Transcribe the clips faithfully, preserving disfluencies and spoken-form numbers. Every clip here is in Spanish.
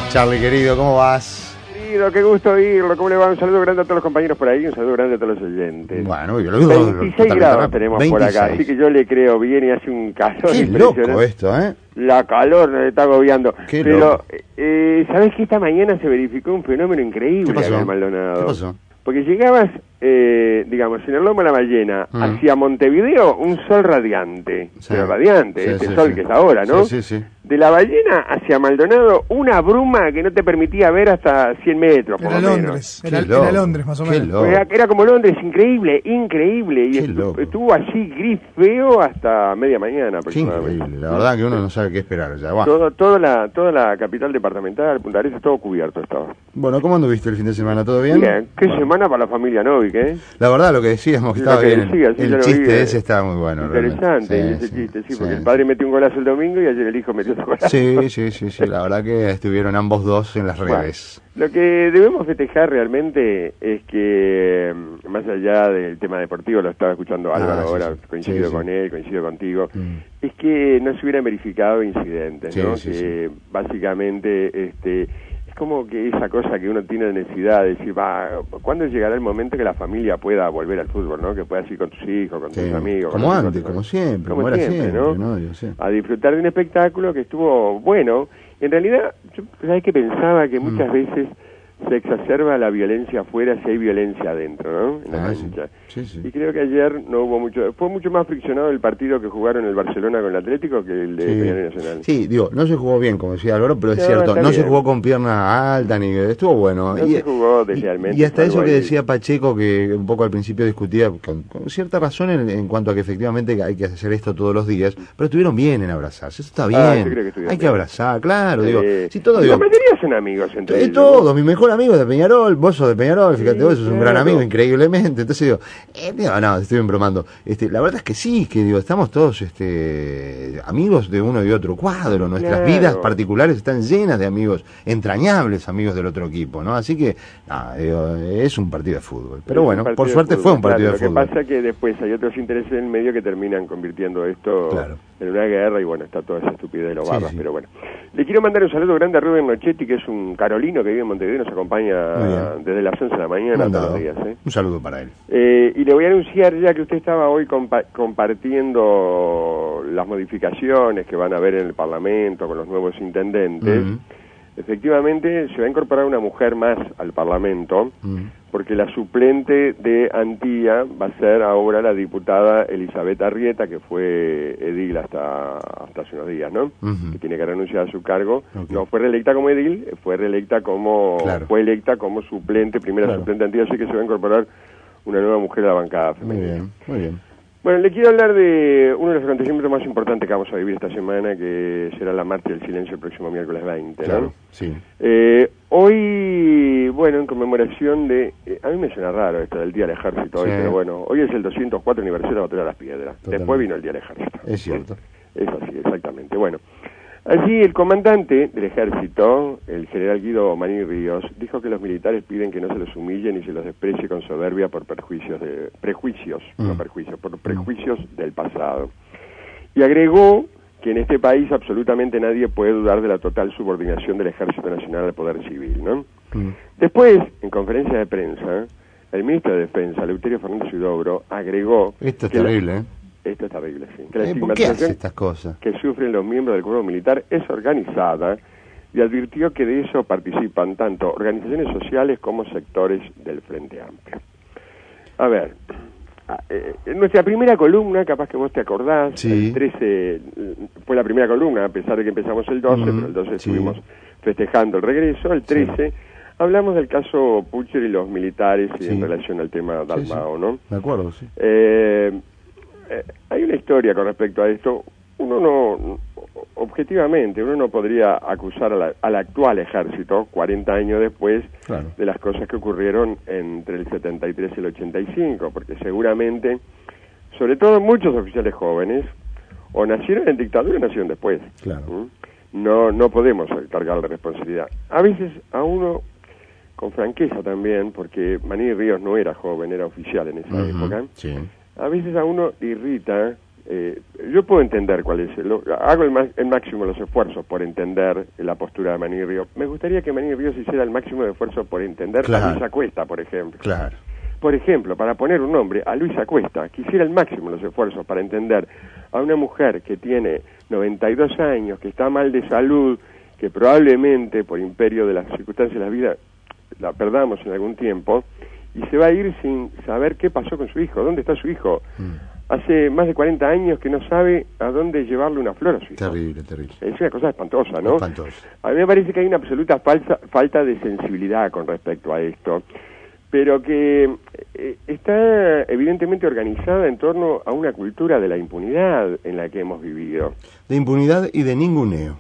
Charlie, querido, ¿cómo vas? Querido, qué gusto oírlo. ¿Cómo le va? Un saludo grande a todos los compañeros por ahí, un saludo grande a todos los oyentes. Bueno, yo lo digo. veintiséis grados tenemos veintiséis por acá, así que yo le creo bien y hace un calor. Qué loco esto, ¿eh? La calor nos está agobiando. Qué Pero, loco. Eh, ¿sabés que esta mañana se verificó un fenómeno increíble ¿Qué pasó? acá en Maldonado? ¿Qué pasó? Porque llegabas, eh, digamos, en el Lomo de la Ballena, mm. hacia Montevideo, un sol radiante. Sí. Pero radiante, sí, este sí, sol sí. que es ahora, ¿no? Sí, sí, sí. De la Ballena hacia Maldonado, una bruma que no te permitía ver hasta cien metros, por era lo Londres, menos. Era, era Londres, más o menos. Era, era como Londres, increíble, increíble. Y estu estuvo así gris feo hasta media mañana aproximadamente. Increíble, la verdad que uno no sabe qué esperar ya. Va. Todo, toda, la, toda la capital departamental, Punta Arenas, todo cubierto estaba. Bueno, ¿cómo anduviste el fin de semana? ¿Todo bien? Bien, qué bueno. Semana para la familia Novik, ¿eh? La verdad, lo que decíamos que estaba que bien. Decía, sí, el chiste vi, ese estaba muy bueno. Interesante sí, ese sí, chiste, sí, sí, porque sí. el padre metió un golazo el domingo y ayer el hijo metió otro golazo. Sí, sí, sí, sí, la verdad que estuvieron ambos dos en las redes. Bueno, lo que debemos festejar realmente es que, más allá del tema deportivo, lo estaba escuchando Álvaro ah, sí, ahora, sí. coincido sí, con sí. él, coincido contigo, mm. es que no se hubieran verificado incidentes, sí, ¿no? Sí, que sí. básicamente este es como que esa cosa que uno tiene de necesidad de decir, va, ¿cuándo llegará el momento que la familia pueda volver al fútbol, ¿no? Que puedas ir con tus hijos, con sí. tus amigos. Como con antes, como siempre, como, como era siempre, siempre ¿no? ¿no? Yo sé. A disfrutar de un espectáculo que estuvo bueno. En realidad, yo sabes que pensaba que muchas mm. veces se exacerba la violencia afuera si hay violencia adentro, ¿no? En la ah, cancha. Sí. Sí, sí. Y creo que ayer no hubo mucho, fue mucho más friccionado el partido que jugaron el Barcelona con el Atlético que el de sí. Peñarol Nacional. Sí, digo, no se jugó bien, como decía Álvaro, pero es no, cierto, no bien. se jugó con pierna alta, ni estuvo bueno. No y, se jugó deslealmente. Y hasta eso que ahí. decía Pacheco, que un poco al principio discutía con, con cierta razón en, en cuanto a que efectivamente hay que hacer esto todos los días, pero estuvieron bien en abrazarse, eso está bien. Ah, yo creo que hay bien. que abrazar, claro, sí. digo, si todo digo. La mayoría son amigos entre de ellos. todos, ¿no? mi mejor amigo de Peñarol, vos sos de Peñarol, fíjate, sí, vos sos claro. un gran amigo, increíblemente. Entonces digo, eh, no, no, estoy bromando. Este, la verdad es que sí, que digo, estamos todos este, amigos de uno y otro cuadro. Nuestras claro. vidas particulares están llenas de amigos entrañables, amigos del otro equipo, ¿no? Así que, no, digo, es un partido de fútbol. Pero es bueno, por suerte fútbol, fue un partido claro, de fútbol. Lo que pasa es que después hay otros intereses en el medio que terminan convirtiendo esto claro. en una guerra y bueno, está toda esa estupidez de los barbas, sí, sí. pero bueno. Le quiero mandar un saludo grande a Rubén Nochetti, que es un carolino que vive en Montevideo, nos acompaña desde las once de la mañana Mandado. todos los días. ¿eh? Un saludo para él. Eh, y le voy a anunciar, ya que usted estaba hoy compa compartiendo las modificaciones que van a haber en el Parlamento con los nuevos intendentes, uh-huh. efectivamente se va a incorporar una mujer más al Parlamento, uh-huh. porque la suplente de Antía va a ser ahora la diputada Elizabeth Arrieta, que fue edil hasta, hasta hace unos días, ¿no? Uh-huh. Que tiene que renunciar a su cargo. Okay. No fue reelecta como edil, fue reelecta como claro. fue electa como suplente, primera claro. suplente de Antía, así que se va a incorporar una nueva mujer a la bancada femenina. Muy bien, muy bien. Bueno, le quiero hablar de uno de los acontecimientos más importantes que vamos a vivir esta semana, que será la Marcha del Silencio el próximo miércoles veinte, claro, ¿no? Sí. Eh, hoy, bueno, en conmemoración de... Eh, a mí me suena raro esto del Día del Ejército, sí. hoy, pero bueno, hoy es el doscientos cuatro aniversario de la Batalla de las Piedras. Totalmente. Después vino el Día del Ejército. Es cierto. Es así, exactamente. Bueno, allí el comandante del Ejército, el general Guido Maní Ríos, dijo que los militares piden que no se los humille ni se los desprecie con soberbia por perjuicios de prejuicios, mm. no perjuicios, por prejuicios mm. del pasado. Y agregó que en este país absolutamente nadie puede dudar de la total subordinación del Ejército Nacional al poder civil, ¿no? Mm. Después, en conferencia de prensa, el ministro de Defensa, Eleuterio Fernández Huidobro, agregó... Esto es terrible, la... ¿eh? Esto es terrible, sí. Que la eh, ¿Por qué hace estas cosas? Que sufren los miembros del cuerpo militar es organizada y advirtió que de eso participan tanto organizaciones sociales como sectores del Frente Amplio. A ver, eh, en nuestra primera columna, capaz que vos te acordás, sí. el trece fue la primera columna, a pesar de que empezamos el doce, mm, pero el doce sí. estuvimos festejando el regreso, el trece... Sí. Hablamos del caso Pucher y los militares y sí. en relación al tema Dalmau, sí, sí. ¿no? De acuerdo, sí. Eh... Eh, hay una historia con respecto a esto. Uno no, objetivamente, uno no podría acusar a la, al actual ejército, cuarenta años después, claro. de las cosas que ocurrieron entre el setenta y tres y el ochenta y cinco, porque seguramente, sobre todo muchos oficiales jóvenes, o nacieron en dictadura o nacieron después. Claro. ¿Mm? No, no podemos cargar la responsabilidad. A veces a uno, con franqueza también, porque Maní Ríos no era joven, era oficial en esa uh-huh. época, sí. a veces a uno irrita Eh, yo puedo entender cuál es, lo, hago el, el máximo de los esfuerzos por entender la postura de Manini Ríos. Me gustaría que Manini Ríos hiciera el máximo de esfuerzo por entender claro. a Luisa Cuesta, por ejemplo. Claro. Por ejemplo, para poner un nombre, a Luisa Cuesta, que hiciera el máximo de los esfuerzos para entender a una mujer que tiene noventa y dos años, que está mal de salud, que probablemente por imperio de las circunstancias de la vida la perdamos en algún tiempo, y se va a ir sin saber qué pasó con su hijo, dónde está su hijo. Mm. Hace más de cuarenta años que no sabe a dónde llevarle una flor a su hijo. Terrible, terrible. Es una cosa espantosa, ¿no? Espantosa. A mí me parece que hay una absoluta falsa, falta de sensibilidad con respecto a esto, pero que eh, está evidentemente organizada en torno a una cultura de la impunidad en la que hemos vivido. De impunidad y de ninguneo.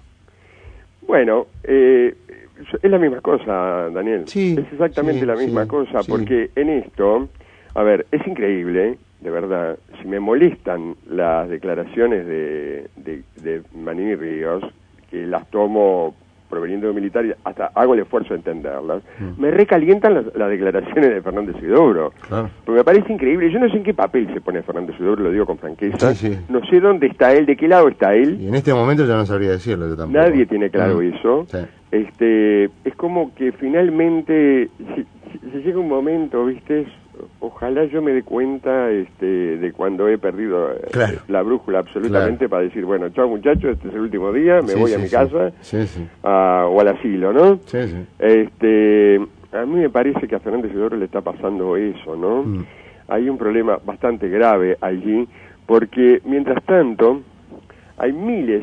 Bueno, eh, es la misma cosa, Daniel. Sí, es exactamente sí, la misma sí, cosa, sí. porque en esto, a ver, es increíble, de verdad, si me molestan las declaraciones de, de, de Manini Ríos, que las tomo proveniendo de militar y hasta hago el esfuerzo de entenderlas, mm. me recalientan las, las declaraciones de Fernández Huidobro. Claro. Porque me parece increíble, yo no sé en qué papel se pone Fernández Huidobro, lo digo con franqueza, sí, sí. no sé dónde está él, de qué lado está él. Y en este momento ya no sabría decirlo yo tampoco. Nadie tiene claro mm. eso. Sí. Este, es como que finalmente se, se llega un momento, ¿viste? Ojalá yo me dé cuenta este, de cuando he perdido claro. la brújula absolutamente claro. para decir, bueno, chao muchachos, este es el último día, me sí, voy sí, a mi sí. casa sí, sí. A, o al asilo, ¿no? Sí, sí. Este, a mí me parece que a Fernández Huidobro le está pasando eso, ¿no? Mm. Hay un problema bastante grave allí, porque mientras tanto hay miles,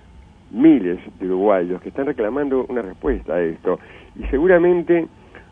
miles de uruguayos que están reclamando una respuesta a esto, y seguramente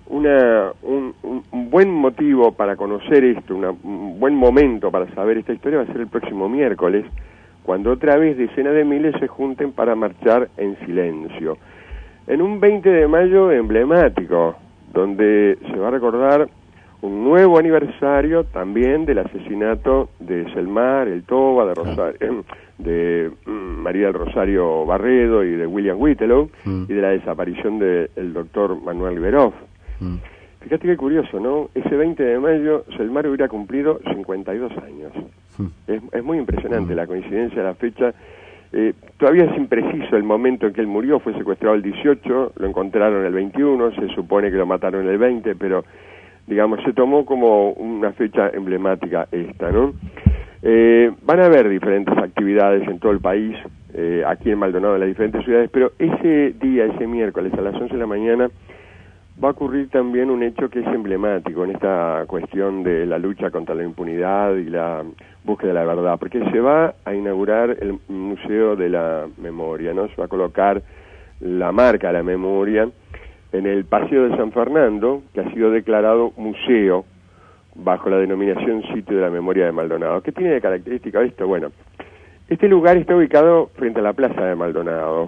una un, un, un buen motivo para conocer esto, una, un buen momento para saber esta historia va a ser el próximo miércoles, cuando otra vez decenas de miles se junten para marchar en silencio. En un veinte de mayo emblemático, donde se va a recordar un nuevo aniversario también del asesinato de Selmar, el Toba, de, Rosario, de María del Rosario Barredo y de William Whittelow, mm. y de la desaparición del doctor Manuel Liberov. Mm. Fíjate qué curioso, ¿no? Ese veinte de mayo Selmar hubiera cumplido cincuenta y dos años. Mm. Es, es muy impresionante mm. la coincidencia de la fecha. Eh, todavía es impreciso el momento en que él murió, fue secuestrado el dieciocho, lo encontraron el veintiuno, se supone que lo mataron el veinte, pero digamos, se tomó como una fecha emblemática esta, ¿no? Eh, van a haber diferentes actividades en todo el país, eh, aquí en Maldonado, en las diferentes ciudades, pero ese día, ese miércoles, a las once de la mañana, va a ocurrir también un hecho que es emblemático en esta cuestión de la lucha contra la impunidad y la búsqueda de la verdad, porque se va a inaugurar el Museo de la Memoria, ¿no? Se va a colocar la marca de la memoria en el Paseo de San Fernando, que ha sido declarado museo bajo la denominación Sitio de la Memoria de Maldonado. ¿Qué tiene de característica esto? Bueno, este lugar está ubicado frente a la Plaza de Maldonado,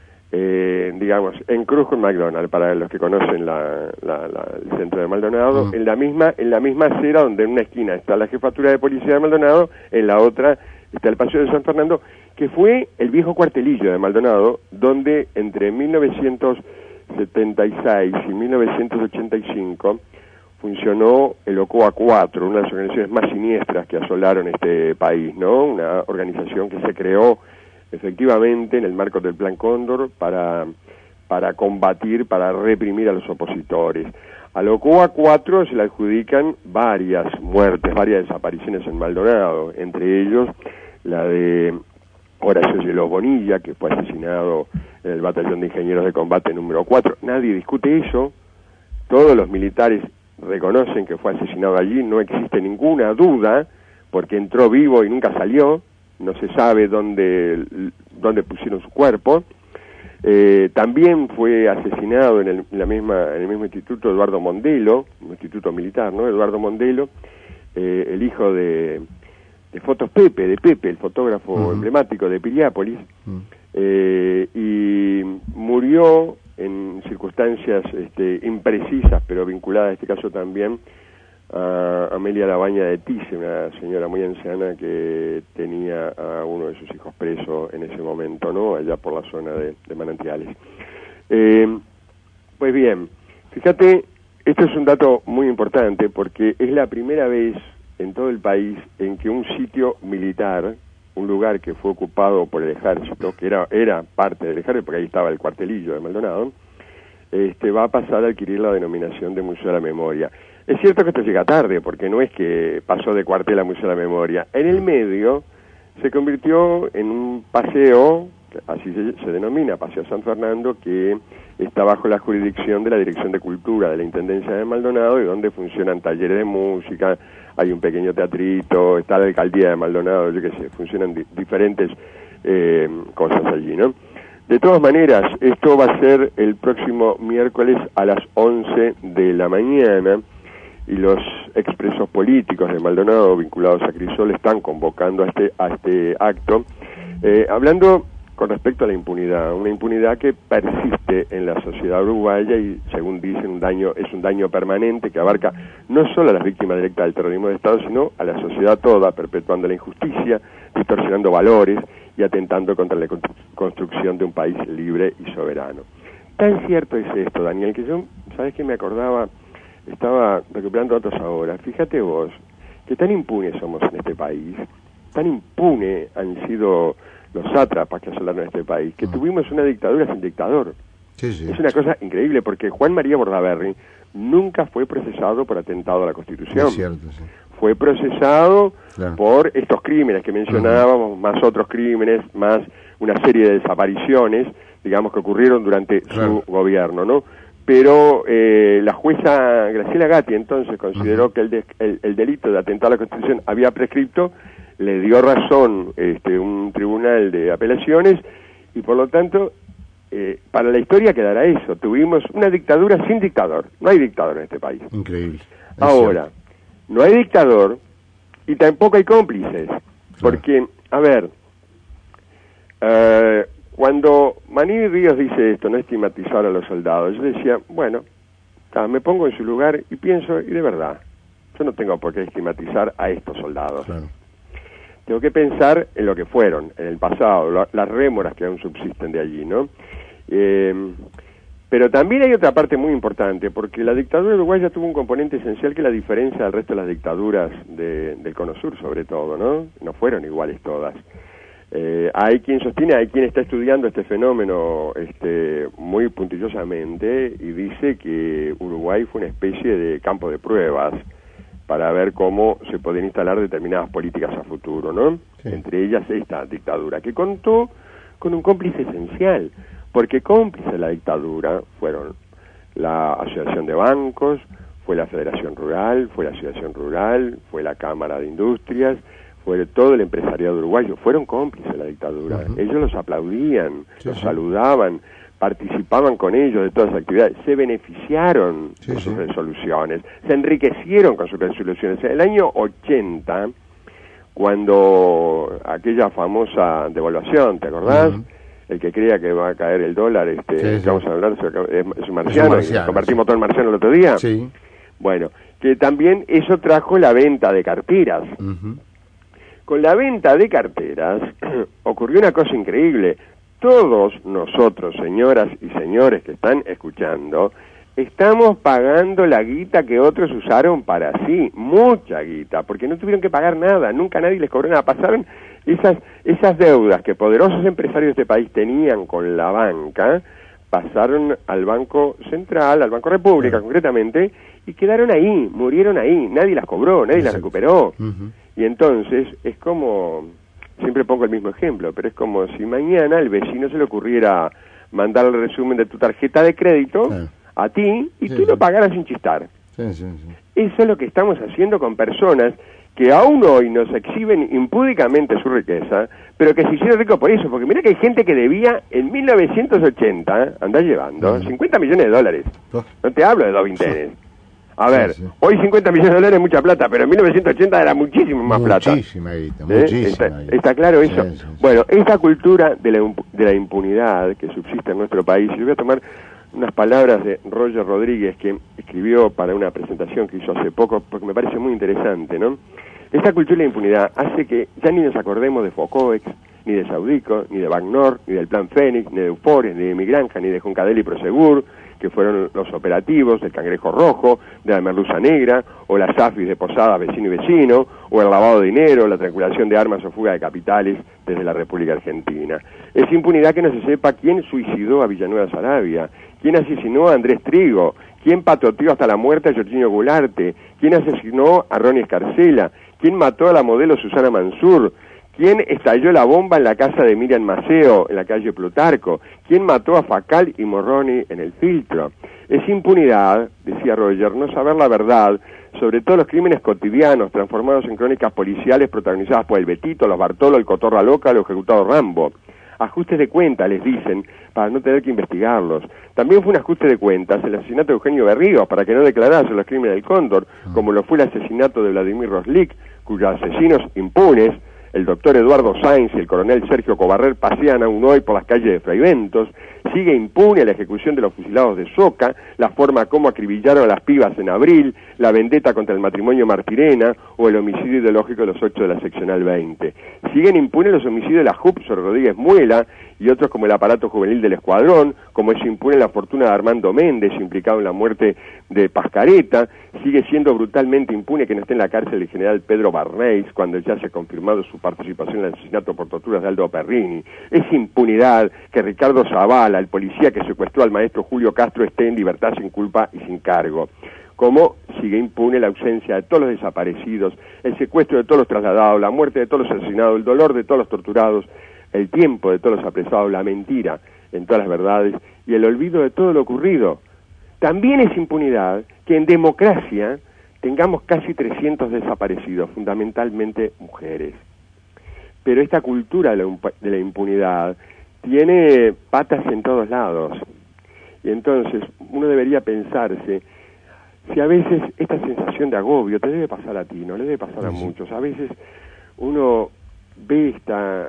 eh, digamos, en Cruz con McDonald's, para los que conocen la, la, la, el centro de Maldonado, mm. en la misma en la misma acera donde en una esquina está la Jefatura de Policía de Maldonado, en la otra está el Paseo de San Fernando, que fue el viejo cuartelillo de Maldonado, donde entre mil novecientos setenta y seis y mil novecientos ochenta y cinco funcionó el OCOA cuatro, una de las organizaciones más siniestras que asolaron este país, ¿no? Una organización que se creó efectivamente en el marco del Plan Cóndor para, para combatir, para reprimir a los opositores. Al OCOA cuatro se le adjudican varias muertes, varias desapariciones en Maldonado, entre ellos la de Horacio Yelos Bonilla, que fue asesinado en el batallón de ingenieros de combate número cuatro. Nadie discute eso, todos los militares reconocen que fue asesinado allí, no existe ninguna duda, porque entró vivo y nunca salió, no se sabe dónde, dónde pusieron su cuerpo. Eh, también fue asesinado en el, en la misma, en el mismo instituto Eduardo Mondelo, un instituto militar, ¿no? Eduardo Mondelo, eh, el hijo de, de Fotos Pepe, de Pepe, el fotógrafo uh-huh. emblemático de Piriápolis, uh-huh. eh, y murió en circunstancias este, imprecisas, pero vinculadas, en este caso también, a Amelia Labaña de Tice, una señora muy anciana que tenía a uno de sus hijos preso en ese momento, ¿no? Allá por la zona de, de Manantiales. Eh, pues bien, fíjate, esto es un dato muy importante porque es la primera vez en todo el país en que un sitio militar un lugar que fue ocupado por el ejército, que era, era parte del ejército, porque ahí estaba el cuartelillo de Maldonado, este, va a pasar a adquirir la denominación de Museo de la Memoria. Es cierto que esto llega tarde, porque no es que pasó de cuartel a Museo de la Memoria. En el medio se convirtió en un paseo, así se, se denomina, Paseo San Fernando, que está bajo la jurisdicción de la Dirección de Cultura de la Intendencia de Maldonado, y donde funcionan talleres de música, hay un pequeño teatrito, está la alcaldía de Maldonado, yo qué sé, funcionan di diferentes eh, cosas allí, ¿no? De todas maneras, esto va a ser el próximo miércoles a las once de la mañana, y los expresos políticos de Maldonado vinculados a Crisol están convocando a este, a este acto, eh, hablando con respecto a la impunidad, una impunidad que persiste en la sociedad uruguaya y, según dicen, un daño, es un daño permanente que abarca no solo a las víctimas directas del terrorismo de Estado, sino a la sociedad toda, perpetuando la injusticia, distorsionando valores y atentando contra la construcción de un país libre y soberano. Tan cierto es esto, Daniel, que yo, ¿sabes qué me acordaba? Estaba recuperando datos ahora. Fíjate vos, que tan impunes somos en este país, tan impune han sido los sátrapas que asolaron a este país, que uh-huh. tuvimos una dictadura sin dictador. Sí, sí. Es una cosa increíble, porque Juan María Bordaberry nunca fue procesado por atentado a la Constitución. Es cierto, sí. Fue procesado claro. por estos crímenes que mencionábamos, uh-huh. más otros crímenes, más una serie de desapariciones, digamos, que ocurrieron durante claro. su gobierno, ¿no? Pero eh, la jueza Graciela Gatti entonces consideró uh-huh. que el, de, el, el delito de atentado a la Constitución había prescripto, le dio razón este, un tribunal de apelaciones, y por lo tanto, eh, para la historia quedará eso. Tuvimos una dictadura sin dictador. No hay dictador en este país. Increíble. Es Ahora, cierto. no hay dictador y tampoco hay cómplices. Claro. Porque, a ver, eh, cuando Manini Ríos dice esto, no estigmatizar a los soldados, yo decía, bueno, ta, me pongo en su lugar y pienso, y de verdad, yo no tengo por qué estigmatizar a estos soldados. Claro. Tengo que pensar en lo que fueron, en el pasado, lo, las rémoras que aún subsisten de allí, ¿no? Eh, pero también hay otra parte muy importante, porque la dictadura uruguaya tuvo un componente esencial que la diferencia del resto de las dictaduras de, del Cono Sur, sobre todo, ¿no? No fueron iguales todas. Eh, hay quien sostiene, hay quien está estudiando este fenómeno este, muy puntillosamente y dice que Uruguay fue una especie de campo de pruebas para ver cómo se podían instalar determinadas políticas a futuro, ¿no? Sí. Entre ellas esta dictadura, que contó con un cómplice esencial, porque cómplice de la dictadura fueron la Asociación de Bancos, fue la Federación Rural, fue la Asociación Rural, fue la Cámara de Industrias, fue todo el empresariado uruguayo, fueron cómplices de la dictadura. Uh-huh. Ellos los aplaudían, sí, los sí. saludaban, participaban con ellos de todas las actividades, se beneficiaron sí, con sus sí. resoluciones, se enriquecieron con sus resoluciones. En el año ochenta, cuando aquella famosa devaluación, ¿te acordás? Uh-huh. El que creía que va a caer el dólar, este, sí, sí. vamos a hablar, es, es un marciano, es un marciano convertimos sí. todo en marciano el otro día. Sí. Bueno, que también eso trajo la venta de carteras. Uh-huh. Con la venta de carteras ocurrió una cosa increíble. Todos nosotros, señoras y señores que están escuchando, estamos pagando la guita que otros usaron para sí, mucha guita, porque no tuvieron que pagar nada, nunca nadie les cobró nada. Pasaron esas, esas deudas que poderosos empresarios de este país tenían con la banca, pasaron al Banco Central, al Banco República concretamente, y quedaron ahí, murieron ahí, nadie las cobró, nadie Exacto. las recuperó. Uh-huh. Y entonces es como, siempre pongo el mismo ejemplo, pero es como si mañana al vecino se le ocurriera mandar el resumen de tu tarjeta de crédito sí. a ti y sí, tú sí. lo pagaras sin chistar. Sí, sí, sí. Eso es lo que estamos haciendo con personas que aún hoy nos exhiben impúdicamente su riqueza, pero que se hicieron ricos por eso, porque mira que hay gente que debía en mil novecientos ochenta, andá llevando, sí. cincuenta millones de dólares. Oh. No te hablo de dos vintenes. A ver, sí, sí. hoy cincuenta millones de dólares es mucha plata, pero en mil novecientos ochenta era muchísimo más plata. Muchísima guita, ¿Eh? muchísima ¿Está, guita. ¿Está claro eso? Sí, sí, sí. Bueno, esta cultura de la, de la impunidad que subsiste en nuestro país, yo voy a tomar unas palabras de Roger Rodríguez, que escribió para una presentación que hizo hace poco, porque me parece muy interesante, ¿no? Esta cultura de la impunidad hace que ya ni nos acordemos de Foucault, ni de Saudico, ni de Bagnor, ni del Plan Fénix, ni de Eufores, ni de Mi Granja, ni de Juncadel y Prosegur, que fueron los operativos del Cangrejo Rojo, de la Merluza Negra, o las AFIS de Posadas Vecino y Vecino, o el lavado de dinero, la triangulación de armas o fuga de capitales desde la República Argentina. Es impunidad que no se sepa quién suicidó a Villanueva Saravia, quién asesinó a Andrés Trigo, quién patoteó hasta la muerte a Georgino Goularte, quién asesinó a Ronnie Escarcela, quién mató a la modelo Susana Mansur, quién estalló la bomba en la casa de Miriam Maceo, en la calle Plutarco, quién mató a Facal y Morroni en el Filtro. Es impunidad, decía Roger, no saber la verdad sobre todos los crímenes cotidianos transformados en crónicas policiales protagonizadas por el Betito, los Bartolo, el Cotorra Loca, el ejecutado Rambo. Ajustes de cuentas, les dicen, para no tener que investigarlos. También fue un ajuste de cuentas el asesinato de Eugenio Berríos, para que no declarase los crímenes del Cóndor, como lo fue el asesinato de Vladimir Roslik, cuyos asesinos impunes, el doctor Eduardo Sainz y el coronel Sergio Cobarrer, pasean aún hoy por las calles de Fraiventos. Sigue impune la ejecución de los fusilados de Soca, la forma como acribillaron a las pibas en abril, la vendetta contra el matrimonio Martirena o el homicidio ideológico de los ocho de la seccional veinte. Siguen impunes los homicidios de la J U P sobre Rodríguez Muela y otros como el aparato juvenil del Escuadrón, como es impune la fortuna de Armando Méndez, implicado en la muerte de Pascareta. Sigue siendo brutalmente impune que no esté en la cárcel el general Pedro Barneis, cuando ya se ha confirmado su participación en el asesinato por torturas de Aldo Perrini. Es impunidad que Ricardo Zavala, el policía que secuestró al maestro Julio Castro, esté en libertad sin culpa y sin cargo. Como sigue impune la ausencia de todos los desaparecidos, el secuestro de todos los trasladados, la muerte de todos los asesinados, el dolor de todos los torturados, el tiempo de todos los apresados, la mentira en todas las verdades y el olvido de todo lo ocurrido. También es impunidad que en democracia tengamos casi trescientos desaparecidos, fundamentalmente mujeres. Pero esta cultura de la, de la impunidad tiene patas en todos lados. Y entonces uno debería pensarse si a veces esta sensación de agobio te debe pasar a ti, no le debe pasar a muchos. A veces uno ve esta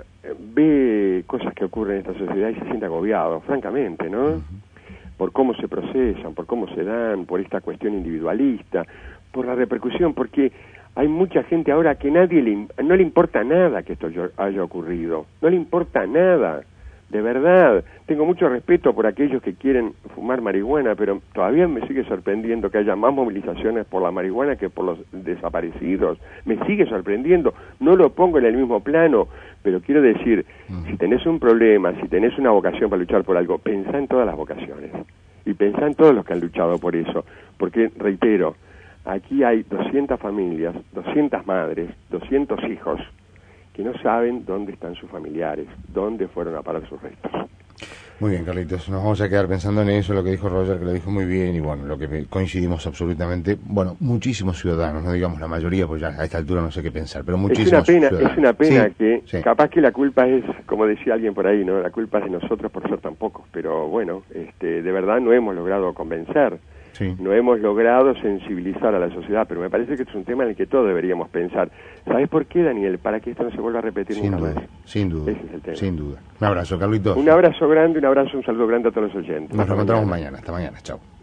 ve cosas que ocurren en esta sociedad y se siente agobiado, francamente, ¿no? Por cómo se procesan, por cómo se dan, por esta cuestión individualista, por la repercusión, porque hay mucha gente ahora que nadie le, no le importa nada que esto haya ocurrido, no le importa nada, de verdad. Tengo mucho respeto por aquellos que quieren fumar marihuana, pero todavía me sigue sorprendiendo que haya más movilizaciones por la marihuana que por los desaparecidos. Me sigue sorprendiendo, no lo pongo en el mismo plano, pero quiero decir, uh-huh. si tenés un problema, si tenés una vocación para luchar por algo, pensá en todas las vocaciones y pensá en todos los que han luchado por eso, porque, reitero, aquí hay doscientas familias, doscientas madres, doscientos hijos que no saben dónde están sus familiares, dónde fueron a parar sus restos. Muy bien, Carlitos, nos vamos a quedar pensando en eso, lo que dijo Roger, que lo dijo muy bien, y bueno, lo que coincidimos absolutamente, bueno, muchísimos ciudadanos, no digamos la mayoría, pues ya a esta altura no sé qué pensar, pero muchísimos es una pena, ciudadanos. Es una pena sí, que, sí. capaz que la culpa es, como decía alguien por ahí, ¿no? La culpa es de nosotros por ser tan pocos, pero bueno, este, de verdad no hemos logrado convencer. Sí. No hemos logrado sensibilizar a la sociedad, pero me parece que es un tema en el que todos deberíamos pensar. ¿Sabes por qué, Daniel? Para que esto no se vuelva a repetir sin nunca duda, más. Sin duda, Ese es el tema. Sin duda. Un abrazo, Carlitos. Un abrazo grande, un abrazo, un saludo grande a todos los oyentes. Nos reencontramos mañana. Hasta mañana. Chao.